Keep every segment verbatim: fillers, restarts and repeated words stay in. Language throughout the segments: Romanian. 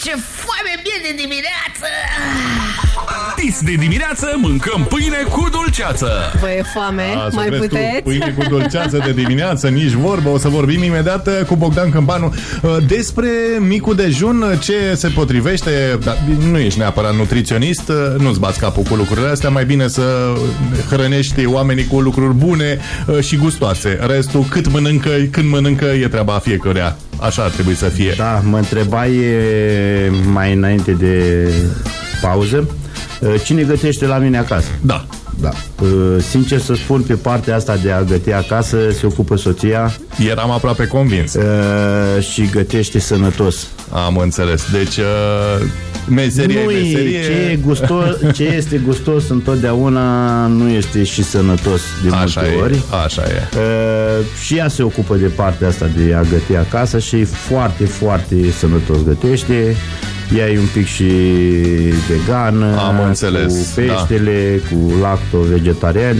ce foame mie de dimineață! Dis de dimineață mâncăm pâine cu dulceață. Vă e foame? A, Mai puteți? Pâine cu dulceață de dimineață, nici vorbă. O să vorbim imediat cu Bogdan Câmpanu despre micul dejun, ce se potrivește. Dar nu ești neapărat nutriționist, nu-ți bați capul cu lucrurile astea. Mai bine să hrănești oamenii cu lucruri bune și gustoase. Restul, cât mănâncă, când mănâncă, e treaba fiecăruia. Așa ar trebui să fie. Da, mă întrebai mai înainte de pauză, cine gătește la mine acasă? Da. Da. Sincer să spun, pe partea asta de a găti acasă se ocupă soția. Eram aproape convins. Uh, și gătește sănătos. Am înțeles. Deci uh, meserie nu meserie. Ce, e gustos, ce este gustos întotdeauna nu este și sănătos de așa multe e, ori. Așa e. Uh, și ea se ocupă de partea asta de a găti acasă și foarte, foarte sănătos gătește. Ea e un pic și vegană. Am înțeles, cu peștele, da. Cu lacto-vegetarian.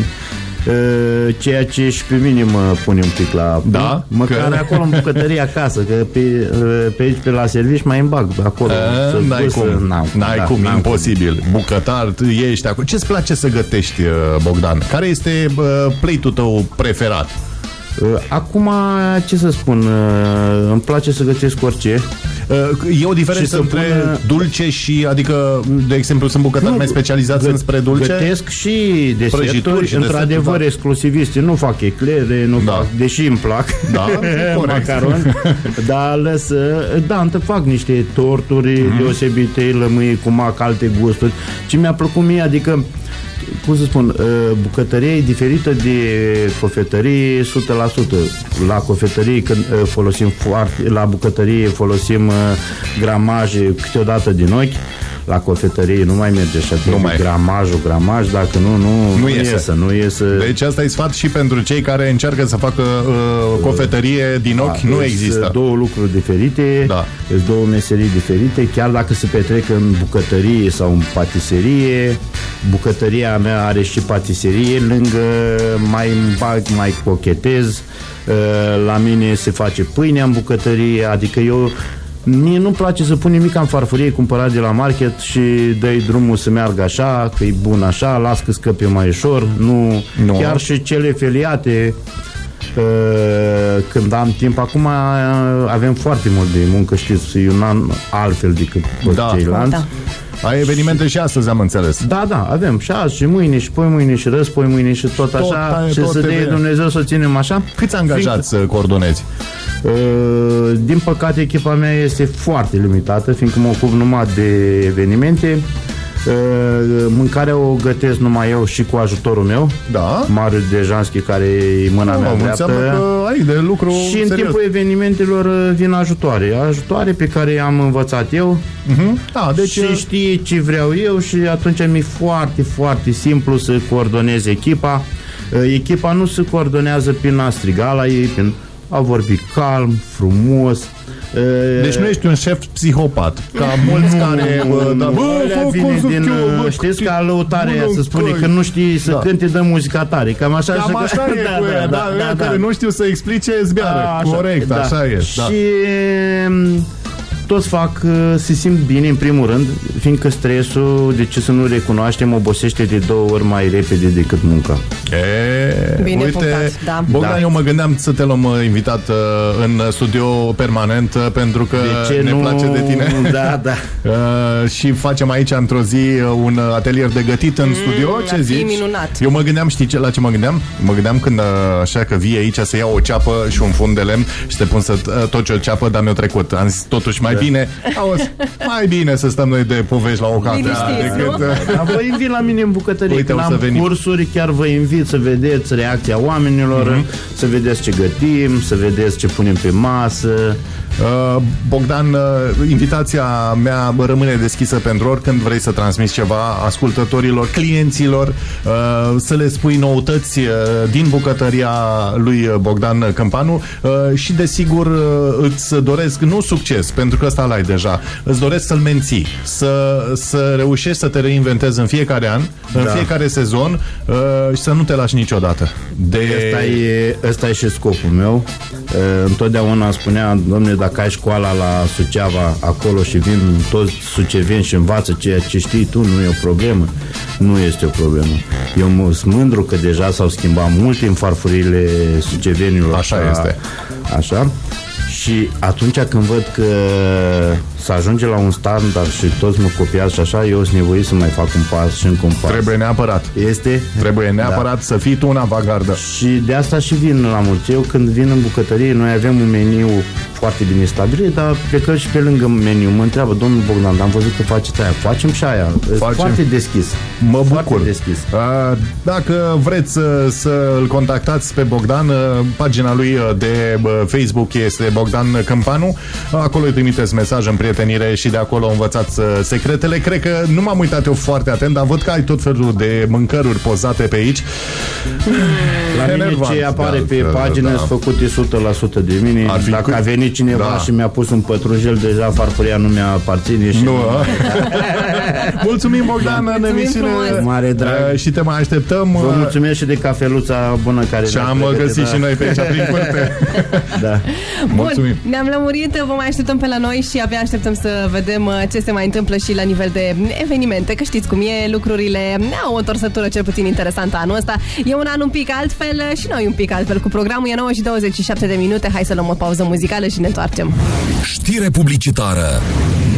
Ceea ce și pe mine mă pune un pic la... Da? Măcar că... acolo în bucătărie acasă, că pe, pe aici, pe la servici, mai îmi bag acolo. A, n-ai cum, să... n-am, n-ai da, cum n-am imposibil. Cum. Bucătar, ești acolo. Ce-ți place să gătești, Bogdan? Care este uh, plate-ul tău preferat? Acum, ce să spun, îmi place să gătesc orice. E o diferență între pună... dulce și, adică, de exemplu, sunt bucătari nu, mai specializați gă- spre dulce? Gătesc și deserturi, într-adevăr, da. Exclusiviste. Nu fac eclere, nu da. fac, deși îmi plac, da, macaron, dar lăsă, da, îmi fac niște torturi mm-hmm. deosebite, lămâie cu mac, alte gusturi. Ce mi-a plăcut mie, adică, cum să spun, bucătărie e diferită de cofetărie o sută la sută. La cofetărie când folosim foarte, la bucătărie folosim gramaje câteodată din ochi. La cofetărie nu mai merge așa, nu mai gramajul, gramaj, dacă nu, nu, nu, nu iese. iese, nu iese. Deci asta e sfat și pentru cei care încearcă să facă uh, cofetărie din ochi, da, nu există. Două lucruri diferite, da. Sunt două meserii diferite, chiar dacă se petrec în bucătărie sau în patiserie. Bucătăria mea are și patiserie, lângă mai bag, mai cochetez. La mine se face pâine în bucătărie, adică eu mie nu-mi place să pun nimic în farfurie cumpărat de la market și dă-i drumul să meargă așa, că e bun așa, las că scăpe mai ușor. Nu, nu. Chiar și cele feliate, când am timp, acum avem foarte mult de muncă, știți, e un an altfel decât da. ceilalți. Da. Ai evenimente și astăzi, am înțeles. Da, da, avem și azi, și mâine, și poi mâine, și răs, poi mâine, și tot, tot așa, și tot să dea Dumnezeu să o ținem așa. Câți angajați să coordonezi? Uh, din păcate, echipa mea este foarte limitată, fiindcă mă ocup numai de evenimente. Uh, mâncarea o gătesc numai eu și cu ajutorul meu, da. Marius Dejanski, care e mâna no, mea dreaptă. Că ai de lucru și serios. În timpul evenimentelor vin ajutoare. Ajutoare pe care am învățat eu. Uh-huh. Da, deci și știe ce vreau eu și atunci mi-e foarte, foarte simplu să coordonez echipa. Uh, echipa nu se coordonează prin a striga la ei, prin a vorbi calm, frumos. Deci nu ești un șef psihopat, ca mulți care bă, da, bă, fă, vine din, eu, bă, știți ca lăutarea aia să spune că nu știi să da. cânte, dă muzica tare. Cam așa, Cam așa că, e da, cu ea, da, da, da, da, care nu știu să explice zbiară. A, corect, da. Așa e. Da. Și toți fac, se simt bine în primul rând, fiindcă stresul, de ce să nu recunoaștem, obosește de două ori mai repede decât munca. E, bine uite, punctat, da. Bogdan, da. Eu mă gândeam să te luăm invitat în studio permanent, pentru că ne nu... place de tine. Da, da. uh, și facem aici într-o zi un atelier de gătit în mm, studio. Ce zici? Minunat. Eu mă gândeam, știi ce, la ce mă gândeam? Mă gândeam când așa că vii aici să iau o ceapă și un fund de lemn și te pun să toci o ceapă, dar mi-a trecut. Am zis, totuși mai bine, auzi, mai bine să stăm noi de povești la o cafea decât... Dar vă invit la mine în bucătărie. Uite, când am cursuri, chiar vă invit să vedeți reacția oamenilor, mm-hmm. să vedeți ce gătim, să vedeți ce punem pe masă. Uh, Bogdan, uh, invitația mea rămâne deschisă pentru oricând vrei să transmiți ceva ascultătorilor, clienților, uh, să le spui noutăți uh, din bucătăria lui Bogdan Câmpanu uh, și desigur uh, îți doresc, nu succes, pentru că ăsta l-ai deja, îți doresc să-l menții, să, să reușești să te reinventezi în fiecare an, da. În fiecare sezon uh, și să nu te lași niciodată. De... Ăsta e, ăsta e și scopul meu. Uh, întotdeauna spunea, dom'le, dacă ai școala la Suceava acolo și vin toți suceveni și învață ceea ce știi tu, nu e o problemă. Nu este o problemă. Eu mă sunt mândru că deja s-au schimbat multe în farfurile sucevenilor. Așa ca, este. Așa. Și atunci când văd că se ajunge la un standard și toți mă copiază și așa, eu sunt nevoit să mai fac un pas și încă un pas. Trebuie neapărat. Este? Trebuie neapărat da. să fii tu în avangardă. Și de asta și vin la mulți. Eu când vin în bucătărie, noi avem un meniu foarte bine stabilit, dar plecăm și pe lângă meniu. Mă întreabă, domnul Bogdan, am văzut că faceți aia. Facem și aia. Facem. Foarte deschis. Mă bucur. Foarte deschis. Dacă vreți să, să îl contactați pe Bogdan, pagina lui de Facebook este Bogdan Câmpanu. Acolo îi trimiteți mesaj în prietenire și de acolo învățați secretele. Cred că nu m-am uitat eu foarte atent, dar văd că ai tot felul de mâncăruri pozate pe aici. La mine ce apare pe pagină sunt făcute o sută la sută de mine. Dacă a venit cineva da. și mi-a pus un pătrunjel, deja farfuria nu mi-a aparține și nu. nu mulțumim, Bogdan, în emisiune. Mare drag. Și te mai așteptăm. Vă mulțumesc și de cafeluța bună care și am găsit da. și noi pe aici prin curte. Da. Bun, ne-am lămurit, vă mai așteptăm pe la noi și abia așteptăm să vedem ce se mai întâmplă și la nivel de evenimente, că știți cum e, lucrurile au o întorsătură cel puțin interesantă anul ăsta. E un an un pic altfel și noi un pic altfel cu programul. E nouă și douăzeci și șapte de minute, hai să luăm o pauză muzicală și ne întoarcem. Știre publicitară.